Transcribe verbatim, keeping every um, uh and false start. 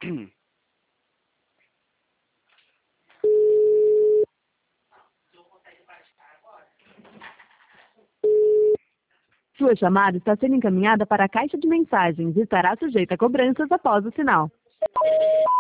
Sua chamada está sendo encaminhada para a caixa de mensagens e estará sujeita a cobranças após o sinal.